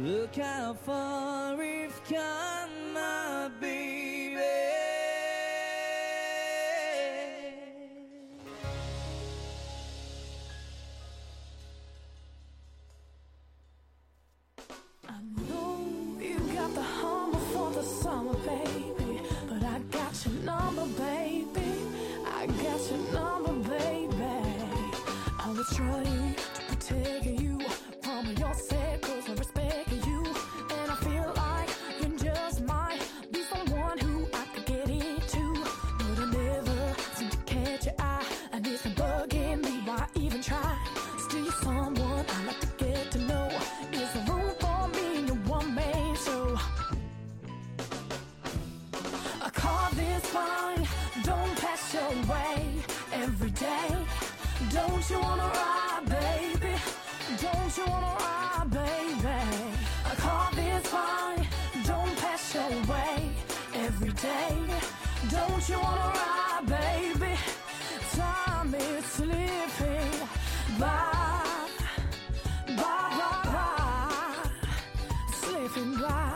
Look how far we've come, my baby. I know you got the humble for the summer, baby, but I got your number, baby. I got your number, baby. I was trying to protect you from your circles and respect you, and I feel like you just might be someone who I could get into, but I never seem to catch your eye, and it's bugging me. Why even try? Still, you're someone I like to get to know. Is there room for me in your one man show? I call this fine. Don't pass your way every day. Don't you wanna ride, baby? Don't you wanna ride, baby? I call this fine. Don't pass your way every day. Don't you wanna ride, baby? Time is slipping by, slipping by.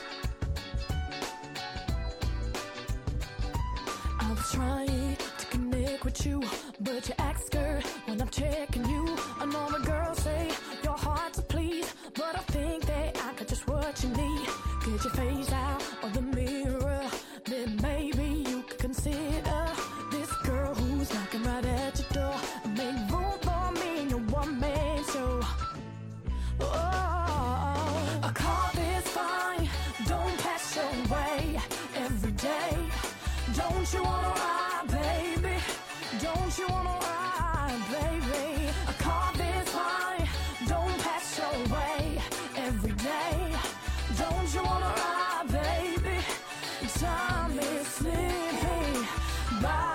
I was trying to connect with you, but you act scared when I'm checking you. I know the girls say your hard to please, but I think that I got just what you need. Get your face out of the mirror, then maybe you could consider this girl who's knocking right at your door. Make room for me in your one man show. Oh, I call this fine. Don't pass your way every day. Don't you wanna ride, baby? Don't you wanna ride, baby? I call this fine. Don't pass your way every day. Don't you wanna ride, baby? Time is slipping by.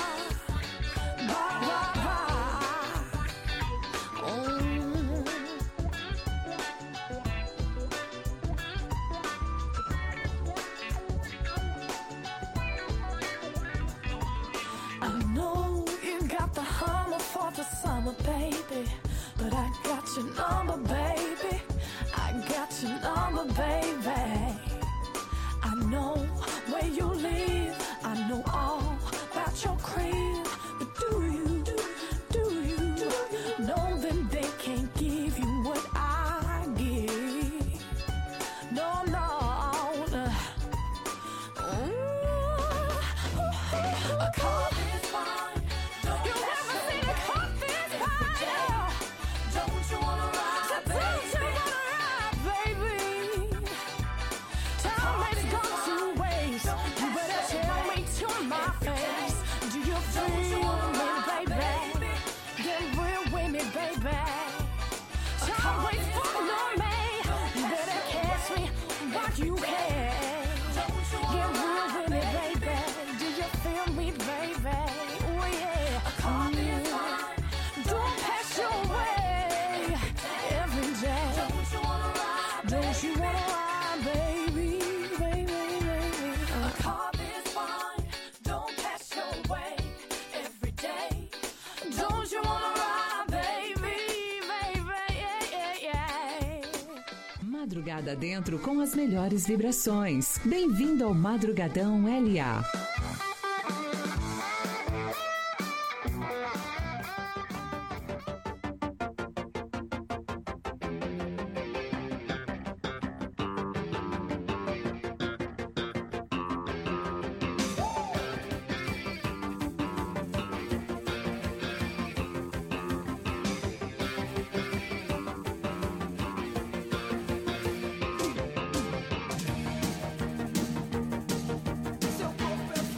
I know you got the hummer for the summer, baby, but I got your number, baby. I got your number, baby. I know where you live. I know all about your crib. But do you know that they can't give you what I give? No, no. A call is fine. You never seen a call this fine. Don't you wanna ride, baby? Baby. Time has gone to waste. You better tell me to my face. Do you feel me, baby? Get real with me, baby. Time waits for no man. You better catch me while you can. Get real with me, baby. Do you feel me, baby? Oh yeah. Don't pass your way every day. Don't you wanna ride, baby, baby, baby? A car is fine. Don't pass your way every day. Don't you wanna ride, baby, baby, yeah, yeah, yeah. Madrugada dentro com as melhores vibrações. Bem-vindo ao Madrugadão LA. Seu corpo é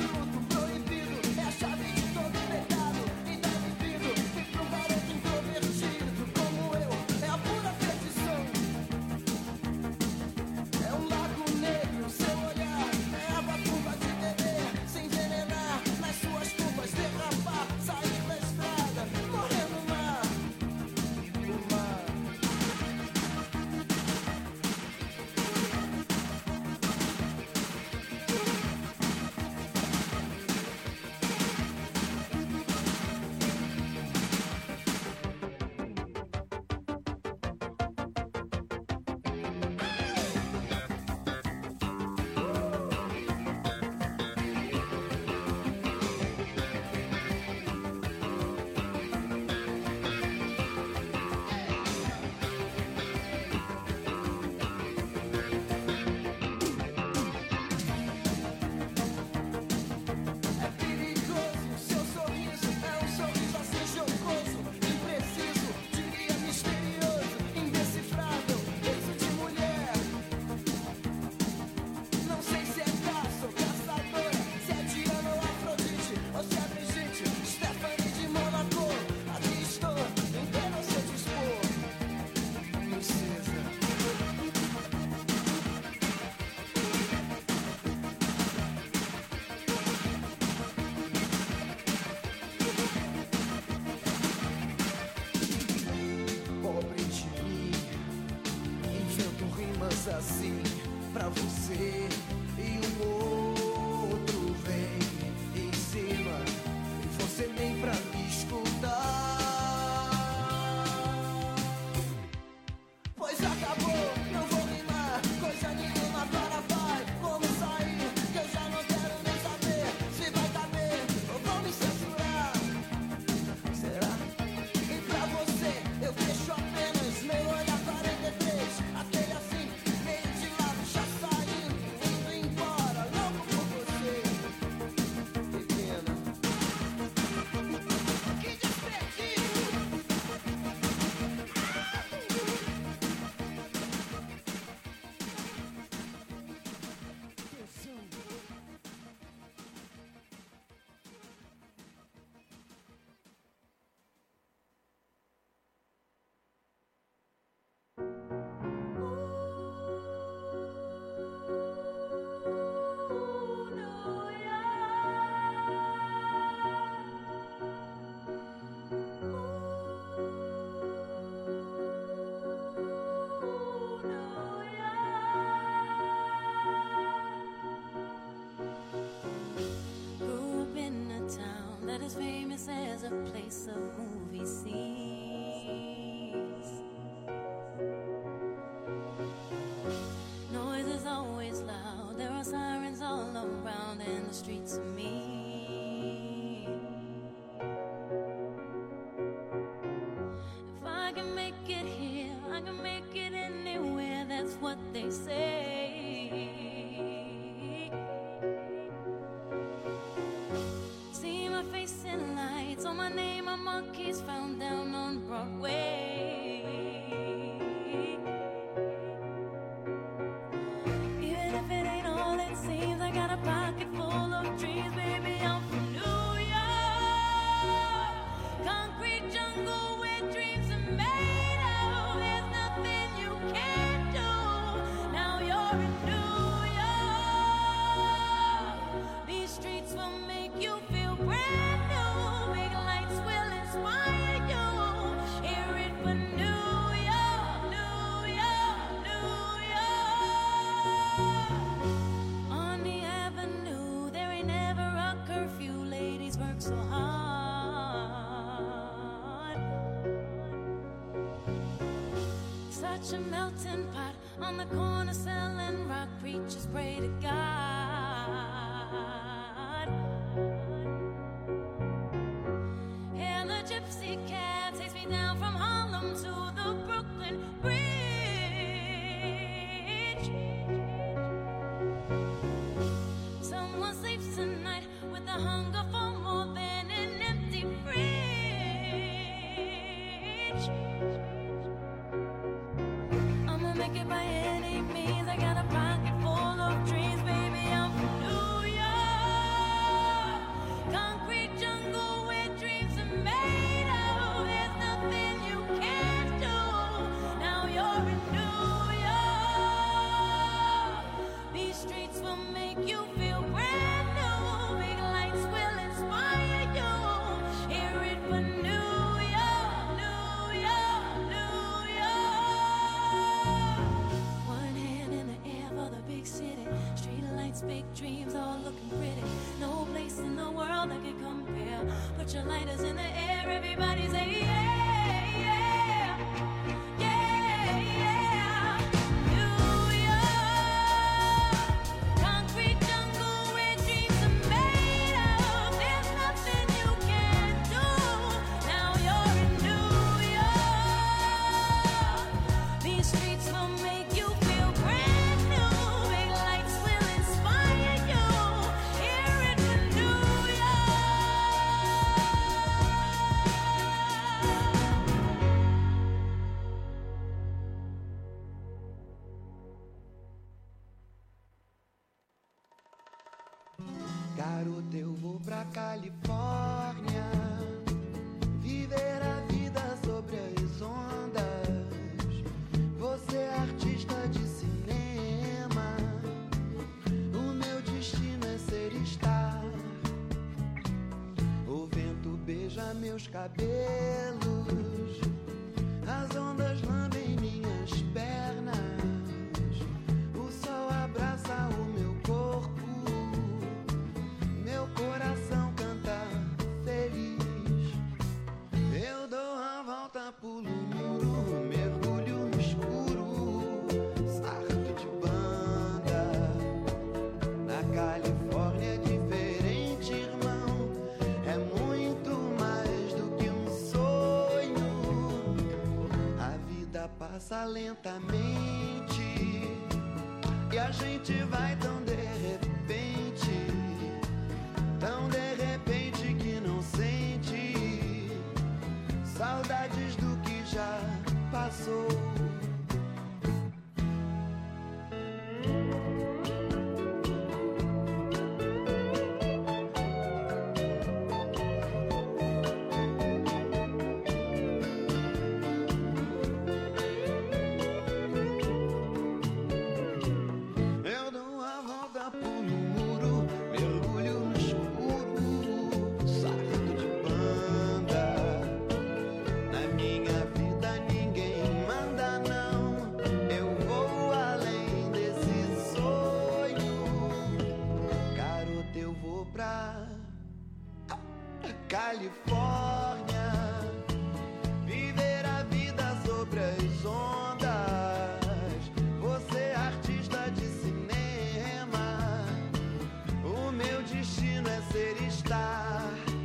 assim pra você e um outro vem em cima e você nem pra me escutar. Pois acabou, não vou rimar, coisa nenhuma para vai. Como sair, que eu já não quero nem saber se vai caber ou vão me censurar. Será? E pra você eu fecho apenas meu olhar 43. Aquele assim, meio de lado, já saindo, indo embora, louco por você. Que pena. Que desperdício. Grew up in a town that is famous as a place of movie scenes. Noise is always loud, there are sirens all around, and the streets are mean. If I can make it here, I can make it anywhere, that's what they say. See my face in lights, on my name, a monkey's found down on Broadway. Even if it ain't all it seems, I got a pocket full of dreams, baby, I'm from New York. Concrete jungle where dreams are made of, there's nothing you can't do. Now you're in New York. These streets will make you feel brand new. Big lights will inspire you. Hear it for New York, New York, New York. On the avenue, there ain't never a curfew. Ladies work so hard. Such a melting pot on the corner selling rock. Preachers pray to God. And the gypsy cab takes me down from Harlem to the Brooklyn Bridge. Someone sleeps tonight with a hunger for more than an empty fridge. I'ma make it by any means. I got a pocket full of dreams, baby. I'm from New York. Concrete jungle where dreams are made of. There's nothing you can't do. Now you're in New York. These streets will make you feel brand new. Big lights will inspire you. Hear it for New York, New York, New York. One hand in the air for the big city. Street lights, big dreams, all looking pretty. No place in the world that can compare. Put your lighters in the air, everybody say yeah, yeah, yeah, yeah. New York, concrete jungle where dreams are made of. There's nothing you can't do. Now you're in New York. These streets will make you feel brand new. Big lights will inspire you. Hear it for New Garota, eu vou pra Califórnia viver a vida sobre as ondas. Você é artista de cinema, o meu destino é ser star. O vento beija meus cabelos, as ondas lambem minhas pernas. lentamente e a gente vai tão de repente que não sente saudades do que já passou. Califórnia, viver a vida sobre as ondas. Você é artista de cinema, o meu destino é ser estar.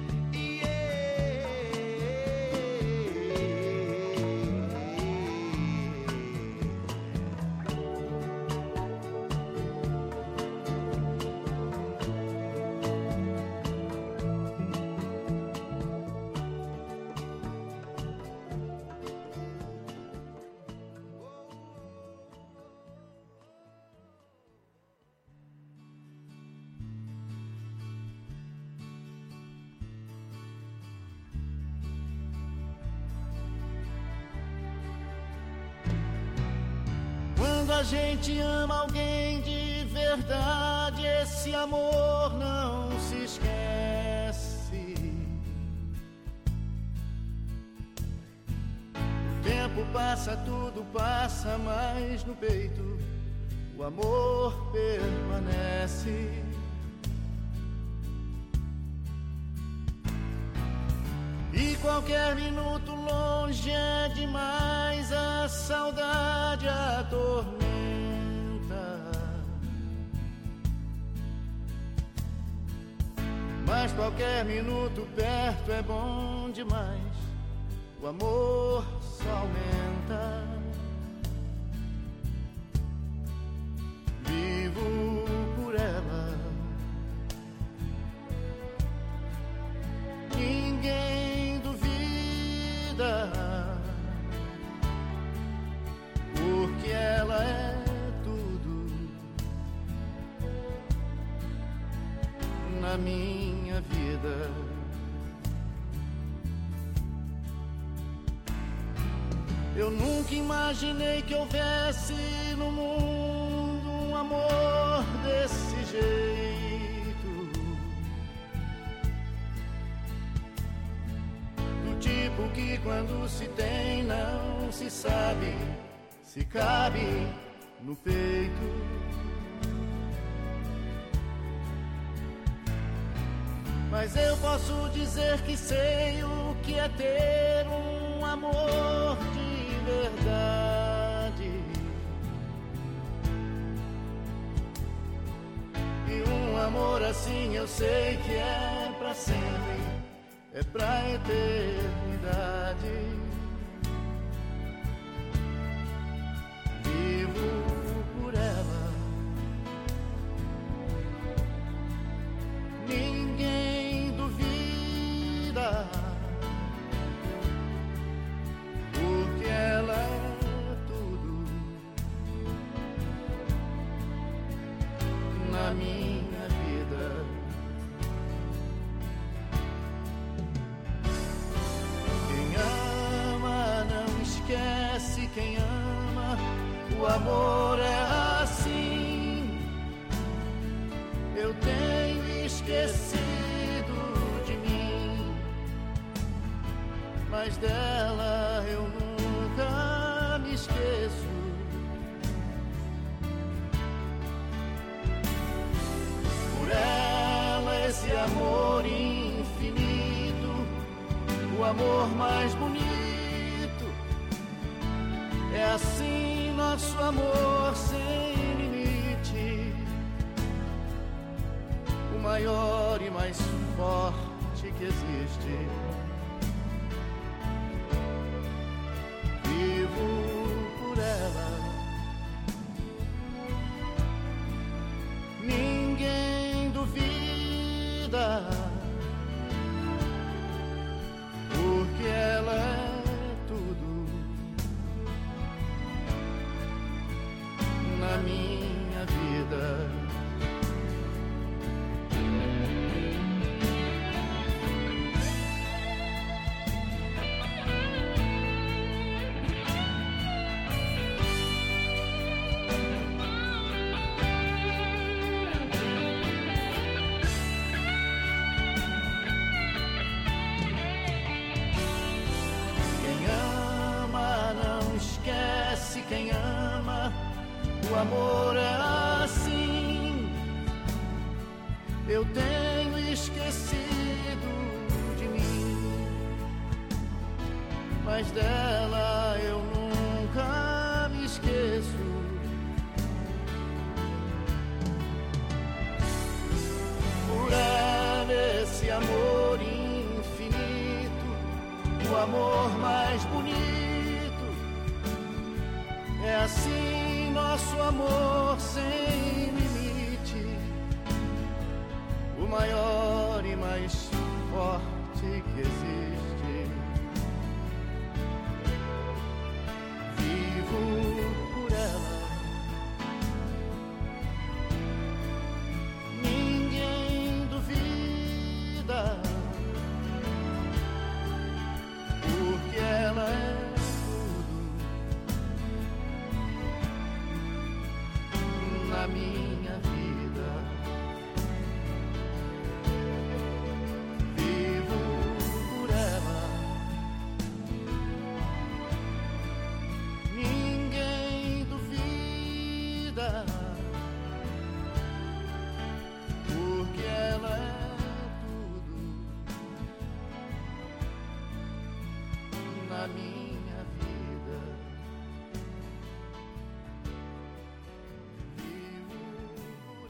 Quando a gente ama alguém de verdade, esse amor não se esquece. O tempo passa, tudo passa, mas no peito o amor permanece. E qualquer minuto longe é demais, a saudade atormenta. Mas qualquer minuto perto é bom demais, o amor só aumenta. Vivo por ela, ninguém duvida, porque ela é tudo na minha vida. Eu nunca imaginei que houvesse no mundo um amor desse jeito, do tipo que quando se tem não se sabe se cabe no peito. Mas eu posso dizer que sei o que é ter um amor de verdade. E um amor assim eu sei que é pra sempre, é pra eternidade. Vivo por ela, ninguém duvida, porque ela é tudo na minha vida. Quem ama não esquece, quem ama, o amor é assim. Eu tenho esquecido de mim, mas dela eu nunca me esqueço. Por ela esse amor infinito, o amor mais bonito, é assim nosso amor sem limite, o maior e mais forte que existe. Vivo por ela. amor é assim. Eu tenho esquecido de mim, mas dela eu nunca me esqueço. Por ela, esse amor infinito, o amor mais bonito. É assim nosso amor sem limite, o maior e mais forte que existe. Vivo por ela, ninguém duvida, porque ela é na minha vida. Vivo por ela, ninguém duvida, porque ela é tudo na minha vida.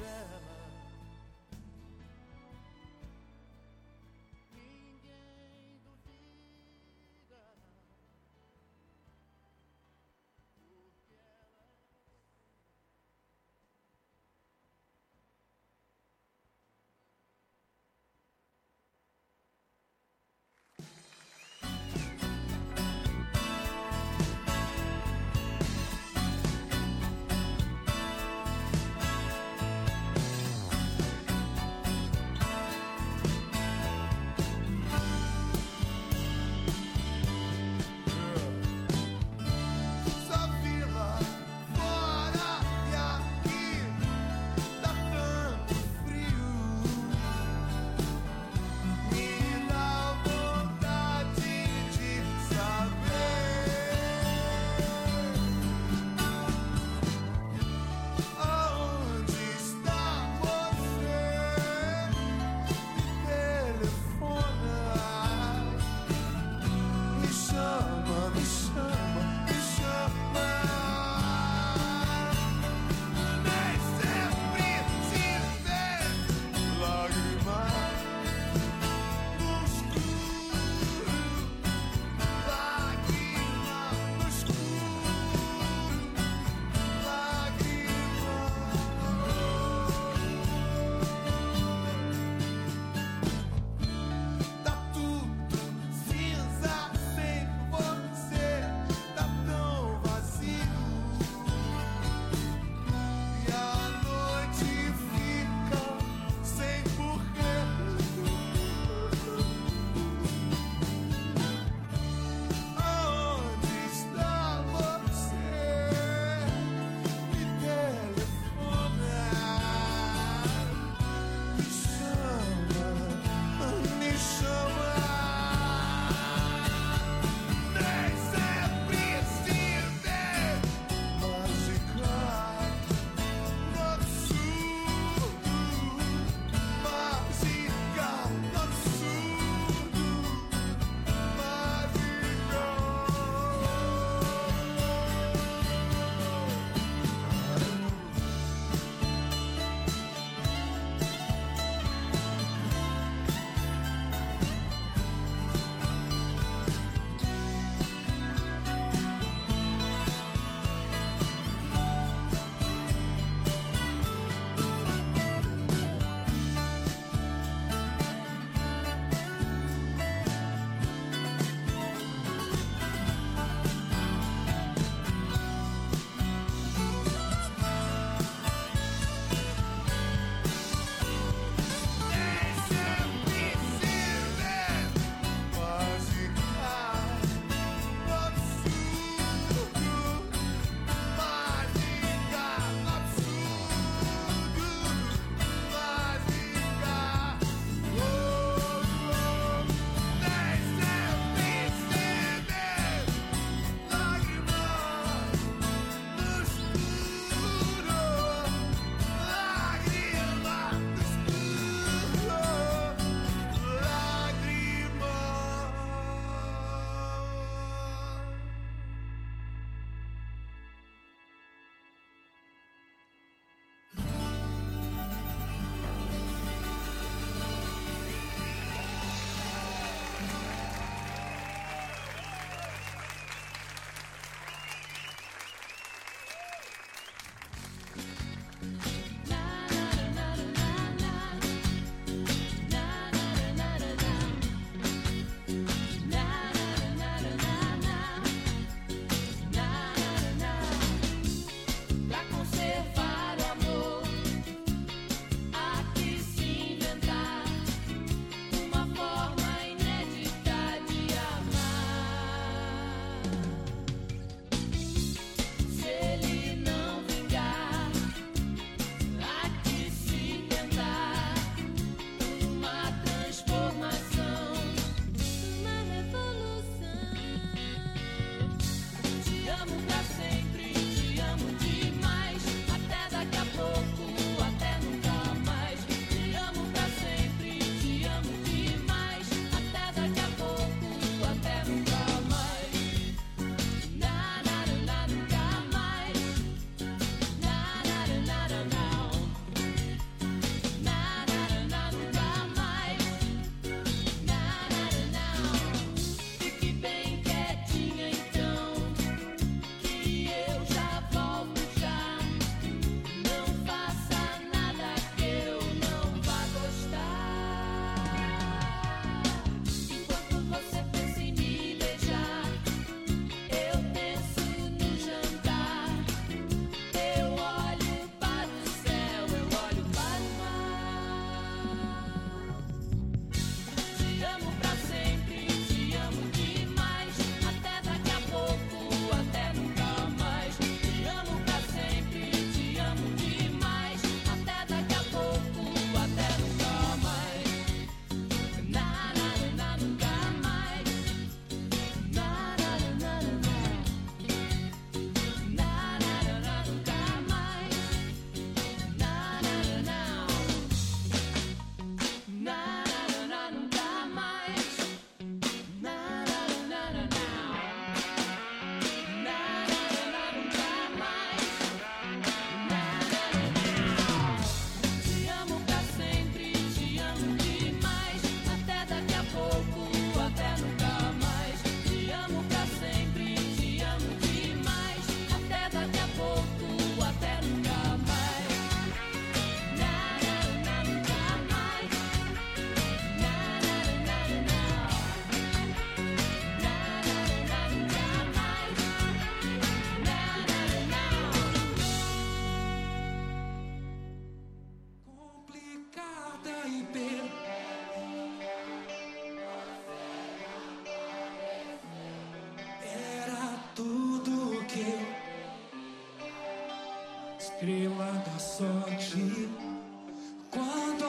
sorte. Quando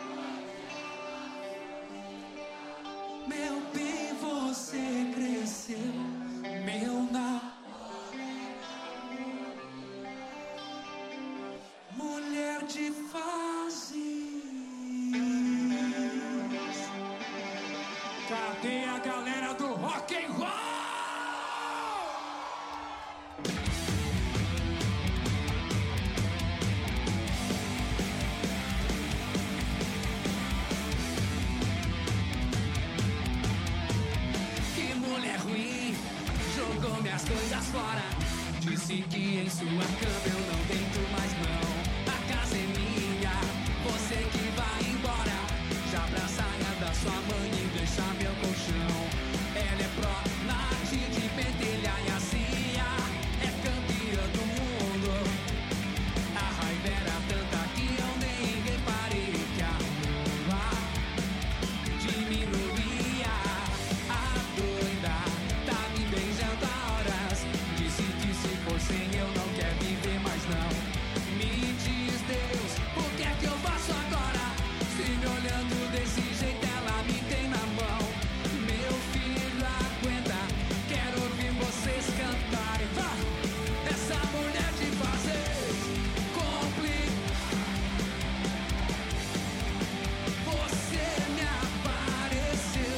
meu bem você cresceu, meu namoro. Mulher de fases. Cadê a galera do rock and roll? Que mulher ruim, jogou minhas coisas fora. Disse que em sua cama eu não deito mais não. A casa é minha, você que vai embora. Já pra saia da sua mãe e deixa meu colchão. Ela é pró, Nath de pentelha e a Cia é campeã do mundo. A raiva era tanta que eu nem reparei que a rua diminuía. A doida tá me beijando há horas. Disse que se for sem eu não quer viver mais não. Me diz Deus, o que é que eu faço agora? Se me olhando desse jeito ela me tem na mão. Meu filho aguenta, quero ouvir vocês cantarem. Essa mulher de fazer complica. Você me apareceu.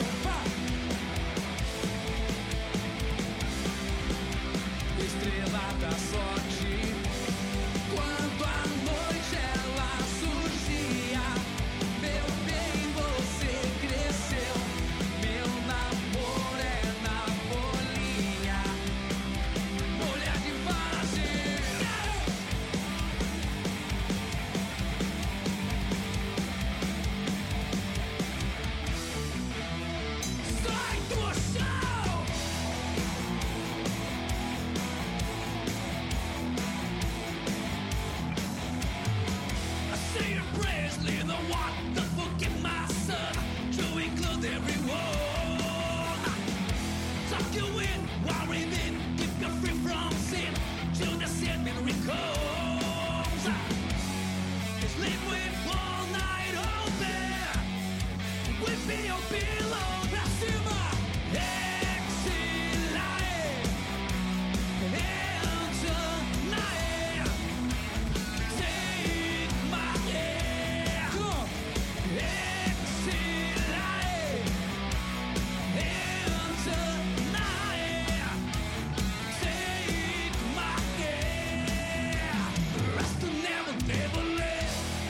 Estrela da sorte. Quando a noite ela surgia, meu bem você cresceu. Meu namoro é na bolinha. Mulher de fase. Sai do chão. I see your Presley, the one that forgive my son, to include everyone. Tuck you in, while breathing, keep you free from sin, till the sin comes. Sleep with all night open, with me your pillow, pra cima, exilae, entanae. Take my hand, exilae, entanae. Take my hand, rest to never, never let.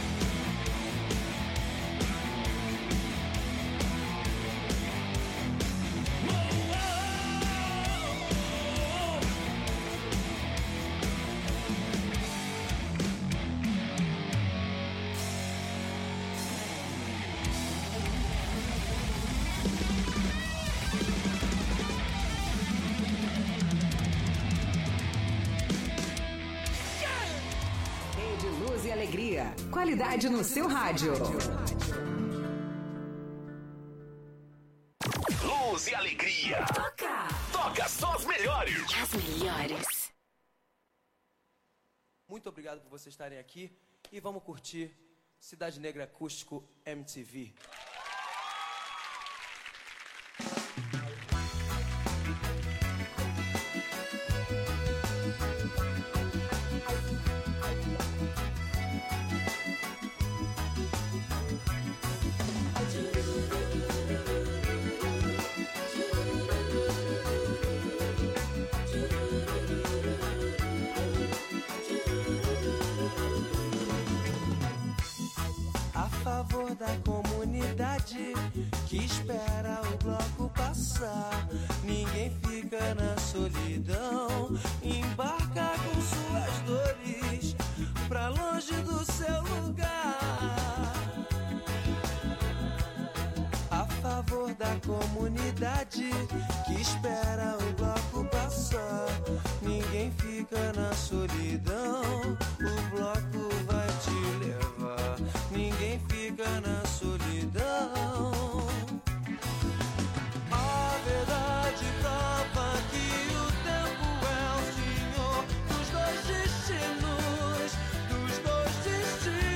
Whoa, whoa. Rede Luz e Alegria. Qualidade no seu rádio. Luz e Alegria. Toca só as melhores. As melhores. Muito obrigado por vocês estarem aqui e vamos curtir Cidade Negra Acústico MTV. A favor da comunidade que espera o bloco passar. Ninguém fica na solidão. Embarca com suas dores pra longe do seu lugar. A favor da comunidade que espera o bloco passar. Ninguém fica na solidão. O bloco vai te levar. Ninguém fica na solidão. A verdade prova que o tempo é o senhor dos dois destinos. Dos dois destinos.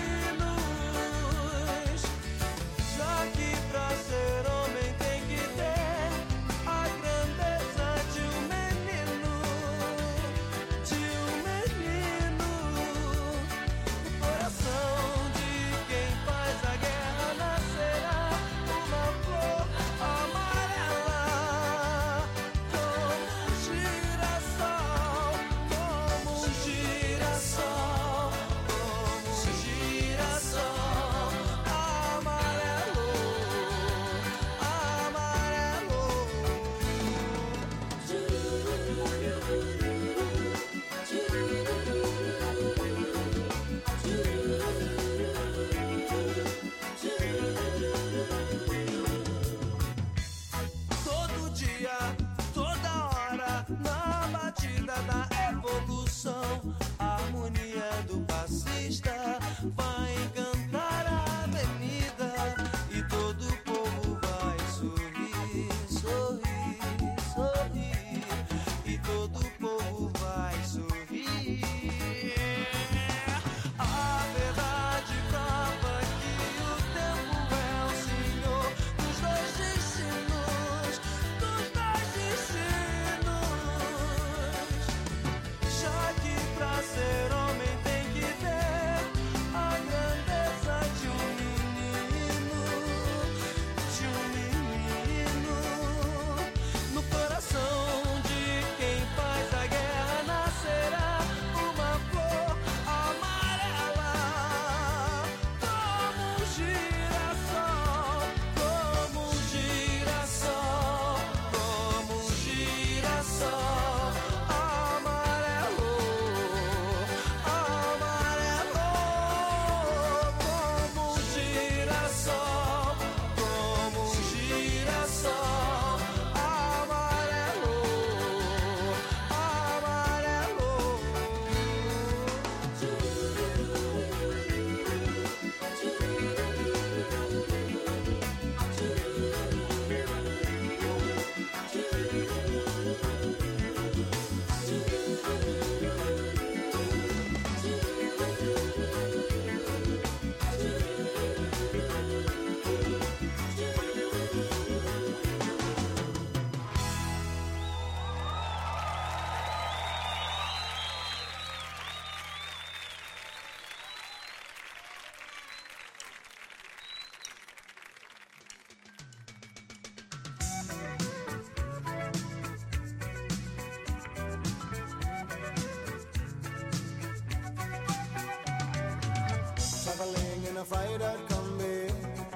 a fighter combi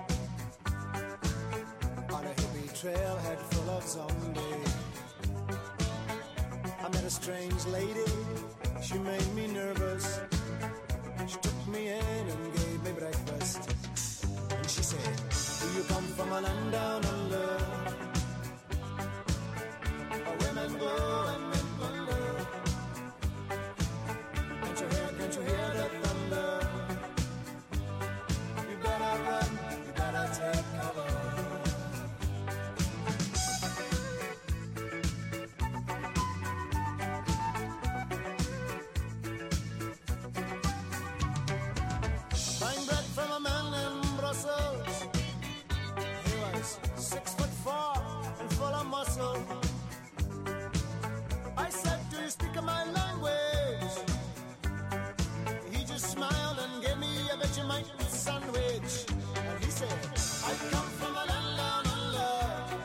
on a hippie trailhead full of zombies. I met a strange lady, she made me nervous. She took me in and gave me breakfast. And she said, do you come from a land down under? Where women go and men wonder. Can't you hear the thunder? You better run, you better take cover. Buying bread from a man in Brussels. He was 6'4" and full of muscle. I said, do you speak my language? He just smiled and gave me a Vegemite sandwich. And he said, I come from a land down under,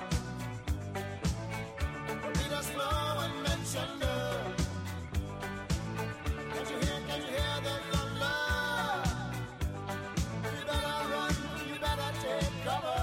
where leaders flow and men chunder. Can't you hear the thunder? You better run, you better take cover.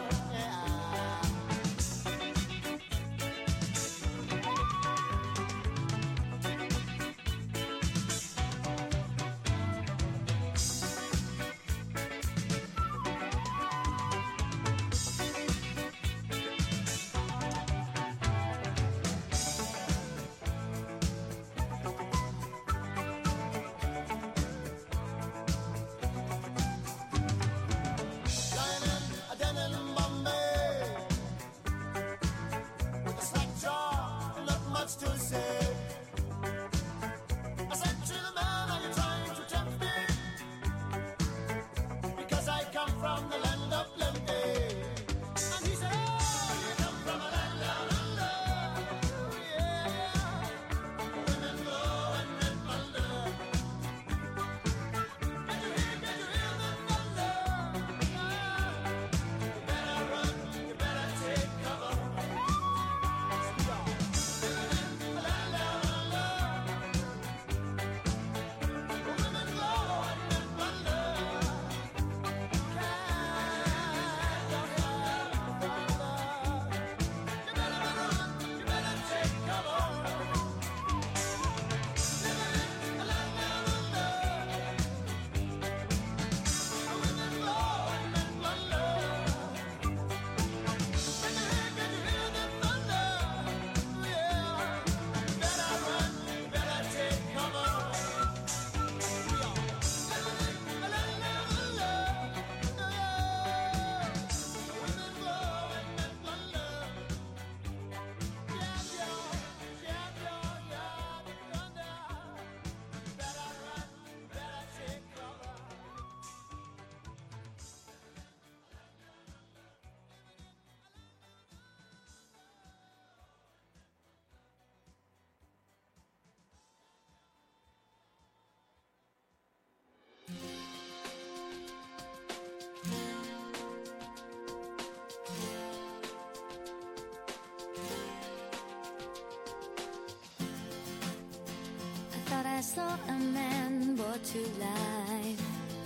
I saw a man brought to life.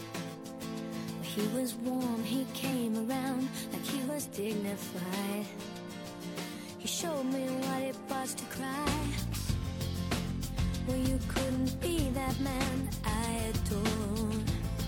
He was warm, he came around like he was dignified. He showed me what it was to cry. Well, you couldn't be that man I adored.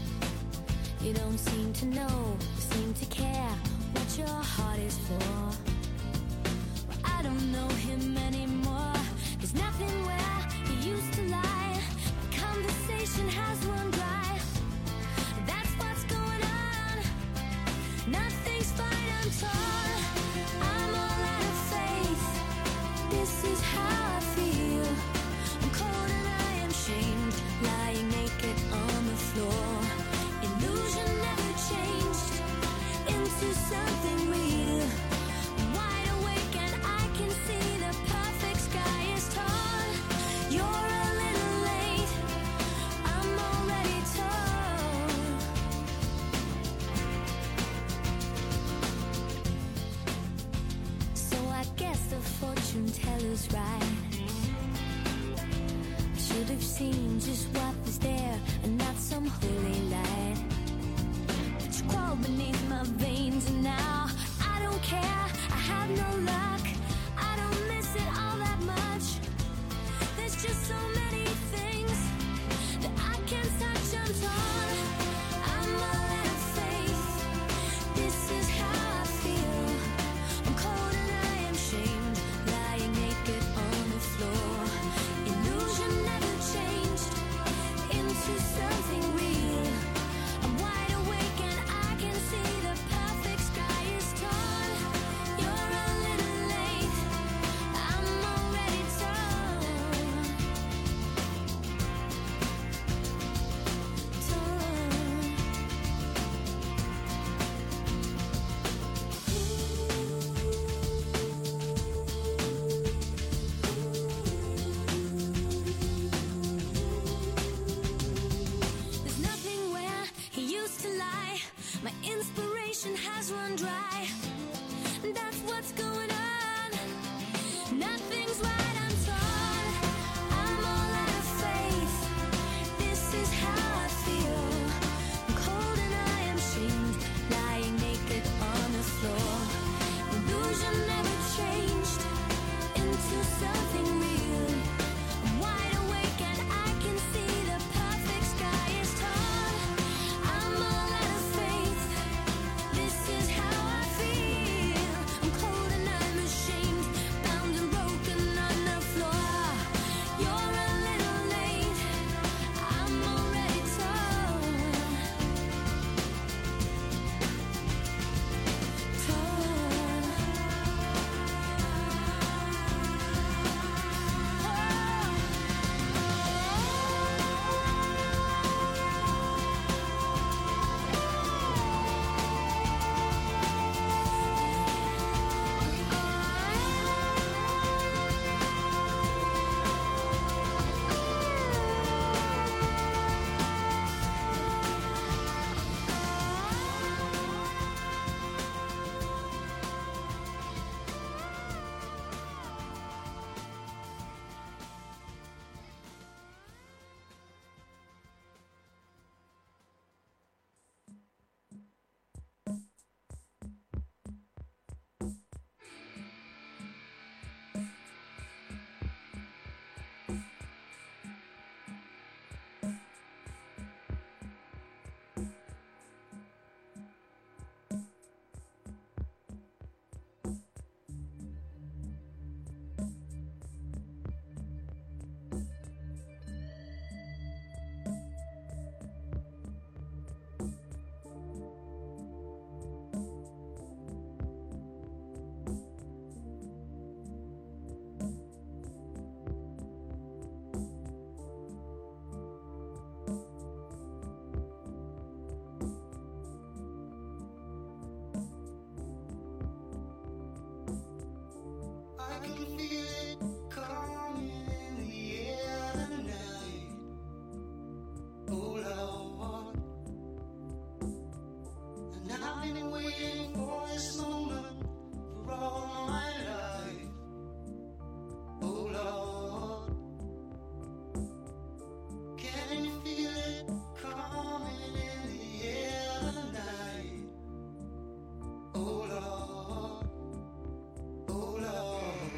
You don't seem to know, seem to care what your heart is for. Well, I don't know him anymore. There's nothing where he used to lie. Conversation has run dry. That's what's going on. Nothing's fine, I'm torn. I'm all out of faith. This is how I feel. I'm cold and I am shamed, lying naked on the floor. Illusion never changed into something real. I'm wide awake and I can see the perfect sky is torn. You're a little late, I'm already torn. My inspiration has run dry. That's what's going on. Nothing's right, I'm torn. I'm all out of faith. This is how I feel. I'm cold and I am shamed, lying naked on the floor. Illusion never changed into something real. I'm wide awake and I can see the perfect sky is torn. I'm all out of faith. This is how I feel. I'm cold and I'm ashamed, bound and broken on the floor. You're a little late. I'm already torn. I can feel it coming in the air tonight. Oh Lord, and I've been waiting for this moment for all my life. Oh Lord, can you feel it coming in the air tonight? Oh Lord. Oh Lord,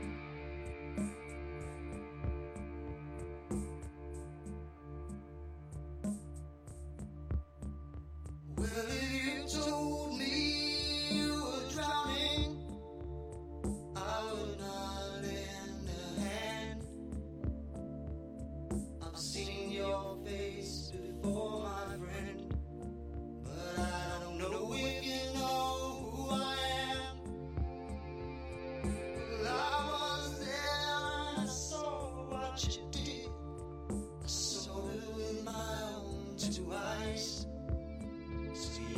well, if you told me you were drowning, I would not lend a hand. I've seen your face before, my friend, but I don't know if you know who I am. Well, I was there and I saw what you did. I saw it with my own two eyes. See,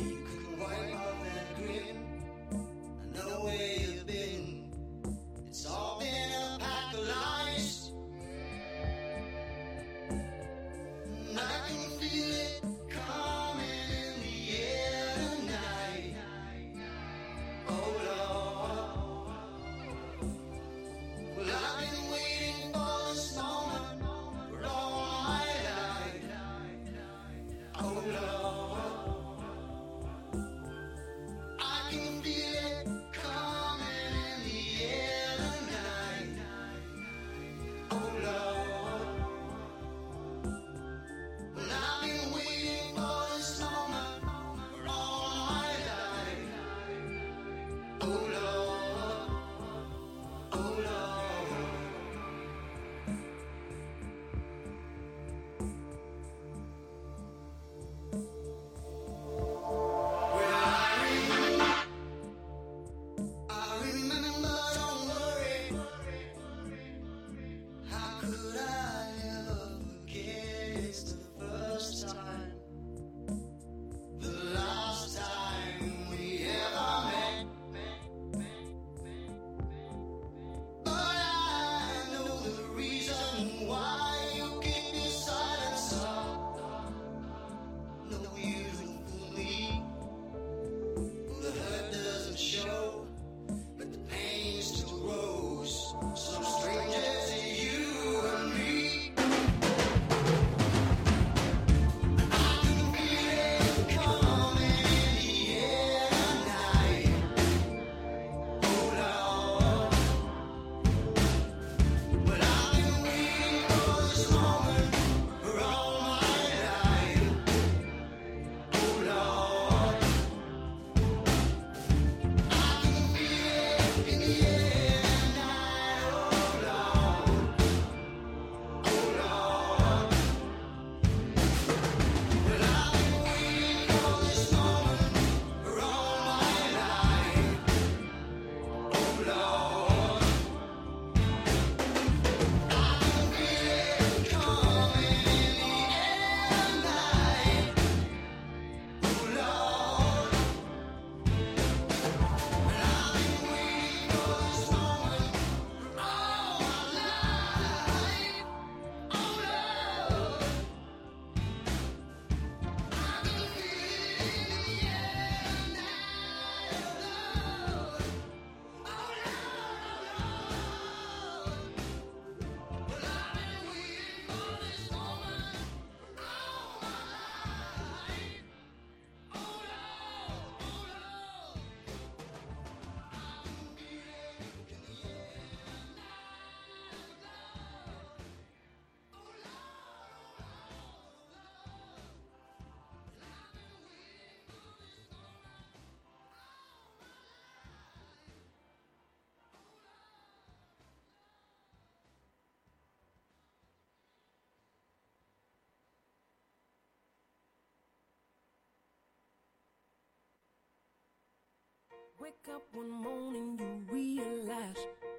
Wake up one morning, you realize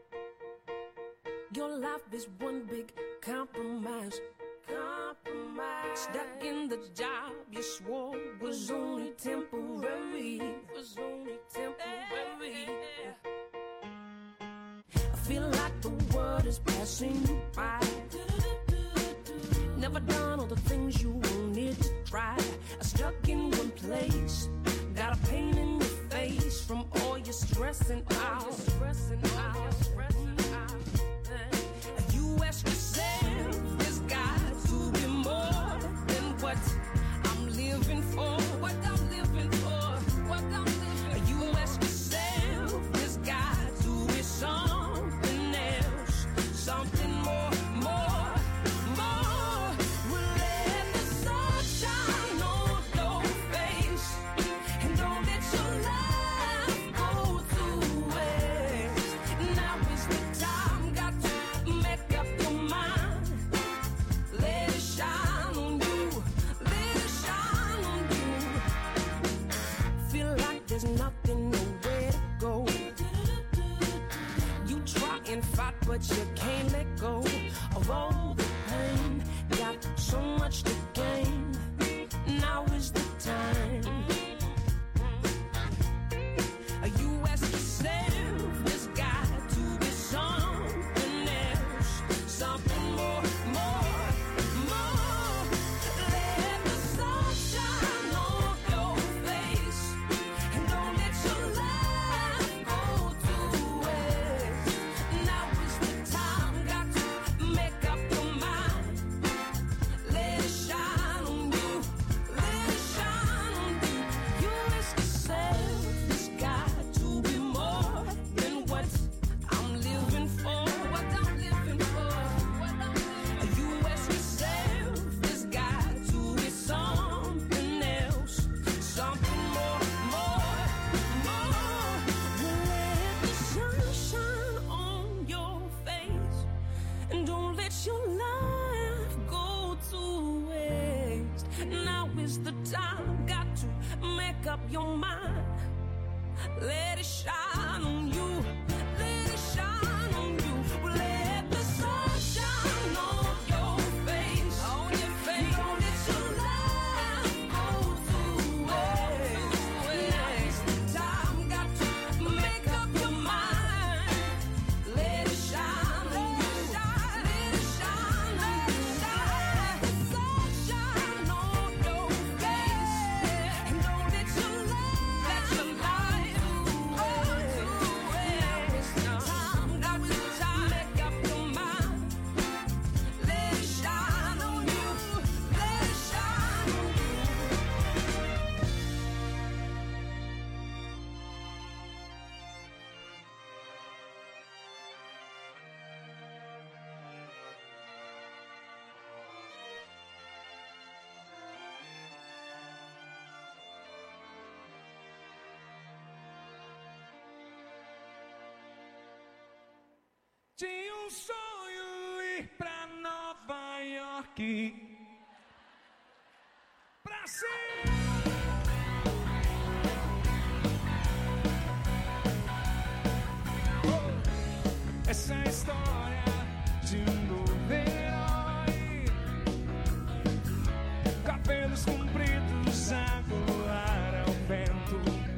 your life is one big compromise. Stuck in the job you swore was only temporary. I feel like the world is passing you by. Never done all the things you wanted to try. Stuck in one place, got a pain in your face from all your stressing out. You ask yourself, there's got to be more than what I'm living for. What I'm living for. You ask yourself, there's got to be something else, something more. Well, let the sun shine on your face, and don't let your life go to waste. Now is the time, got to make up your mind. Let it shine on you, let it shine on you. Feel like there's nothing, nowhere to go. You try and fight, but you can't let go of all the pain. Got so much to gain. Now is the time. You ask yourself, there's got to be something else, something more. Let the sun shine on your face, and don't let your life go to waste. Now is the time, got to make up your mind. Let it shine on you, let it shine on you. You ask yourself, there's got to be more than what I'm living for. What I'm living for. You ask yourself, there's got to be something else, something more. Let the sun shine on your face, and don't let your life go to waste. Now is the time, got to make up your mind. Let it shine on you, let it shine on you. Let the sun shine on your face, don't let your life go to waste. Now is the time, got to make up your mind. Let it shine on you, let it shine on you. Let the sun shine on your face, and don't let your life go to waste. Now is the time, got to make up your mind. Let it shine on you, let it shine on you. Tinha sonho ir pra Nova York, pra ser essa é a história de novo herói, cabelos compridos a voar ao vento,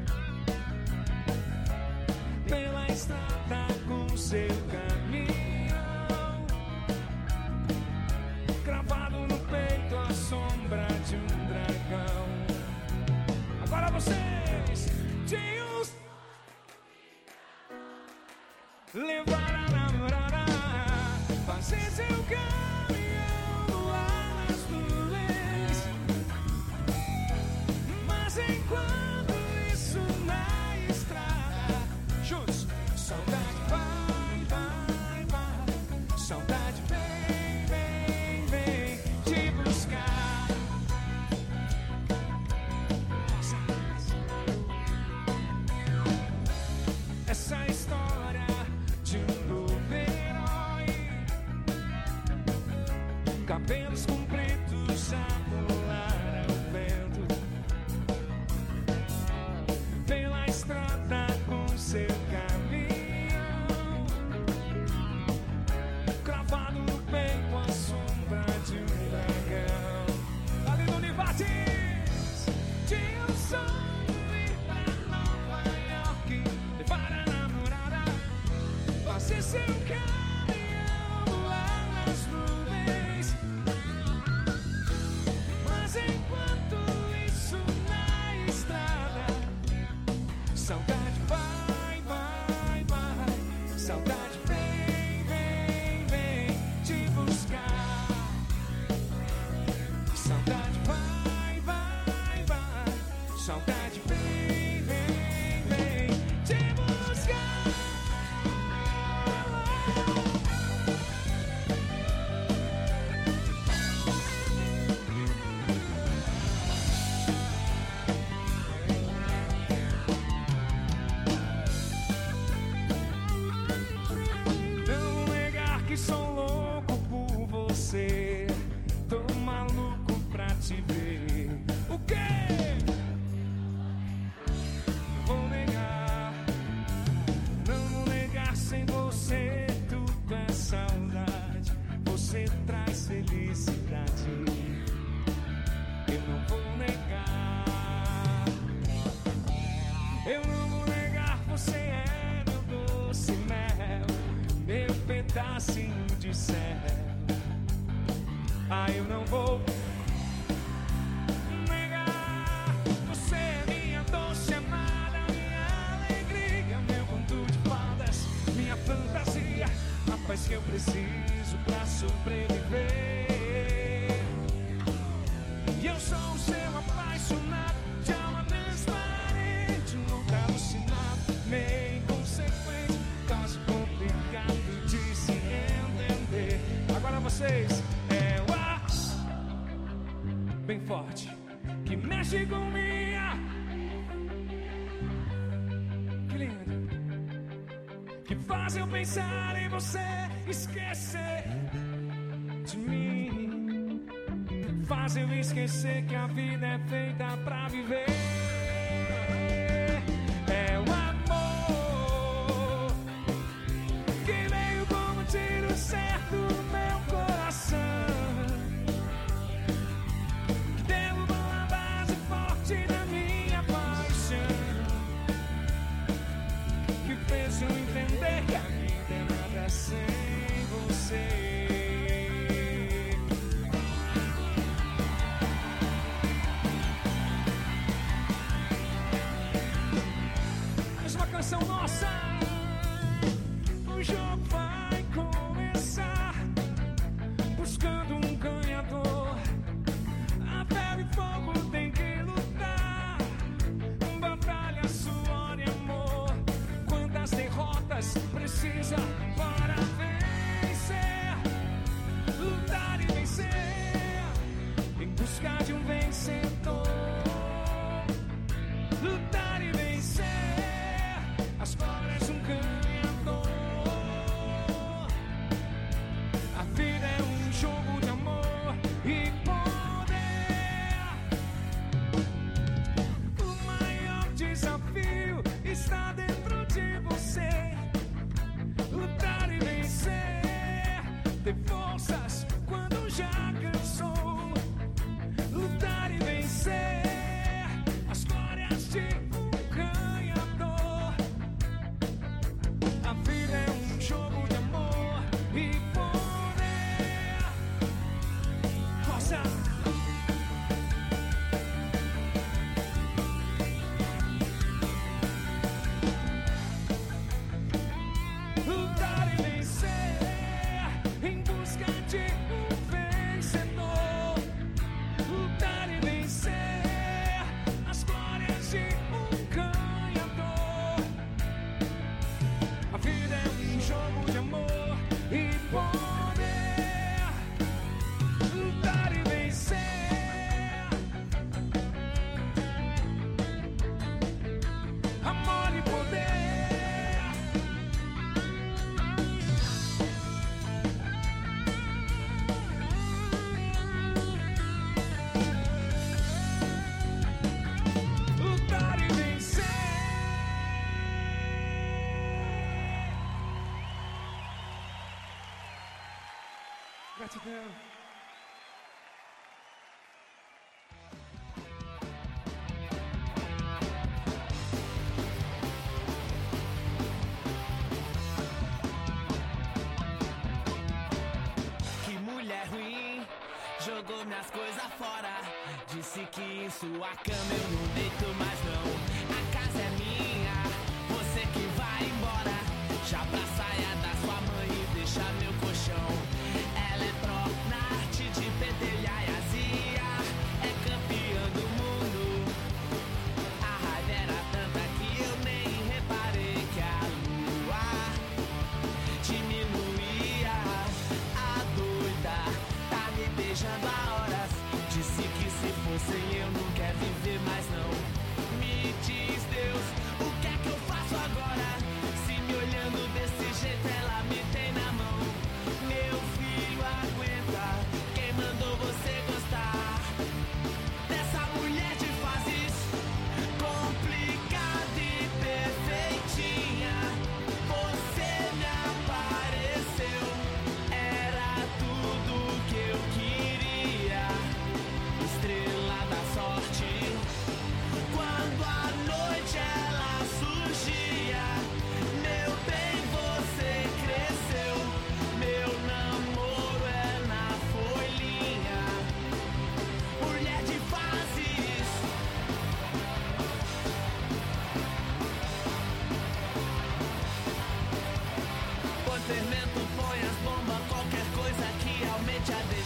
pela estrada com seu caminhão, cravado no peito a sombra de um dragão. Agora vocês tinham levar a namorada, fazer seu caminhão voar nas nuvens, mas enquanto isso na estrada, juntos, saudade vai, vai, vai, saudade vem, vem, vem te buscar. Essa é a história de um novo herói, cabelos compridos a voar ao vento, pela estrada com Saudade vai, vai, vai. Saudade vem, vem, vem te buscar. Saudade vai, vai, vai. Saudade vem, vem, vem te buscar. Não negar que sou louco por você. Tô maluco pra te ver. O quê? Vou negar. Não negar, sem você tudo é saudade. Você traz felicidade. Eu não vou negar. Eu não vou negar, você é meu doce mel, meu pedacinho de céu. Ah, eu não vou negar. Você é minha doce amada, minha alegria, meu conto de fadas, minha fantasia, a paz que eu preciso pra sobreviver. E eu sou o seu apaixonado, de alma transparente, um louco alucinado, meio inconsequente, caso complicado de se entender. Agora vocês, é o ar bem forte que mexe com minha. Que lindo. Que faz eu pensar em você, esquecer de mim. Faz eu esquecer que a vida é feita pra viver. É o amor que veio como um tiro certo no meu coração, que derrubou a base forte da minha paixão, que fez eu entender que a vida é nada sem você. Uma canção nossa. O jogo vai começar, buscando um ganhador. A ferro e fogo tem que lutar, batalha, suor e amor. Quantas derrotas precisa para vencer? Lutar e vencer, em busca de um vencedor. Lutar e vencer, as glórias de um ganhador. A vida é um jogo de amor e poder. O maior desafio está dentro de você. Lutar e vencer, ter forças quando já cansou. Lutar e vencer, as glórias de um ganhador. A vida é um jogo de amor e poder. Roça. Lutar e vencer, em busca de um vencedor. Lutar e vencer, as glórias de um ganhador. A vida é um jogo de amor e poder. Lutar e vencer, amor e poder. Lutar e vencer. Gratidão. Que mulher ruim, jogou minhas coisas fora. Disse que em sua cama eu não deito mais não. A casa é minha.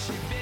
te ver.